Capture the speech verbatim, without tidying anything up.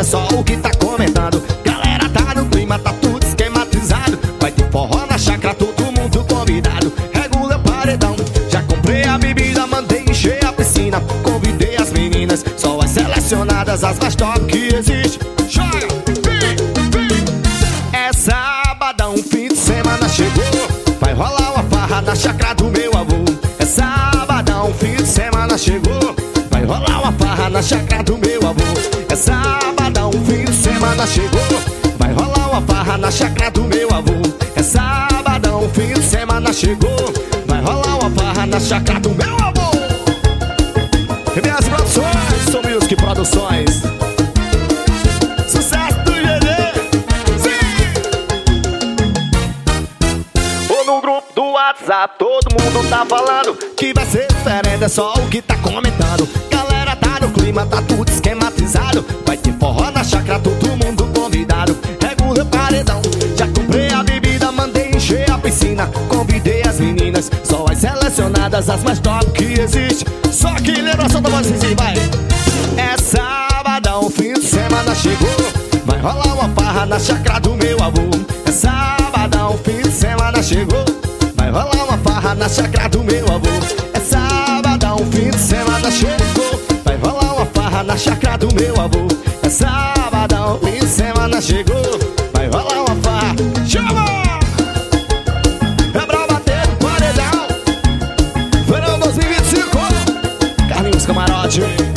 é só o que tá comentando. Galera tá no clima, tá tudo esquematizado. Vai ter forró na chácara, todo mundo convidado. Regula o paredão, já comprei a bebida, mandei encher a piscina. Convidei as meninas, só as selecionadas, as mais top que existe. Joga, vem, vem. É sabadão, fim de semana chegou. Vai rolar uma farra na chácara do meu avô. É sabadão, fim de semana chegou. Vai rolar uma farra na chácara do meu avô. É sabadão, fim de semana chegou. Vai rolar uma farra na chácara do meu avô. É sabadão, fim de semana chegou. Vai rolar uma farra na chácara do meu avô. E minhas produções, Som Music Produções. Sucesso do G D. Sim! Ou no grupo do WhatsApp, todo mundo tá falando que vai ser diferente, é só o que tá comentando. Galera tá no clima, tá tudo esquematizado. Vai ter forró na chácara, todo mundo convidado. Regula o paredão, já comprei a bebida, mandei encher a piscina. Convidei as meninas, só as selecionadas, as mais top que existe. Só que lembra só da voz assim, vai. É sabadão, fim de semana chegou. Vai rolar uma farra na chácara do meu avô. É sabadão, fim de semana chegou. Vai rolar uma farra na chácara do meu avô. É sabadão, fim de semana chegou. Vai rolar uma farra na chácara do meu avô. É sabadão, fim de semana chegou. Vai rolar uma farra. Chama! É pra bater no paredão. Verão dois mil e vinte e cinco. Carlinhos Camarote.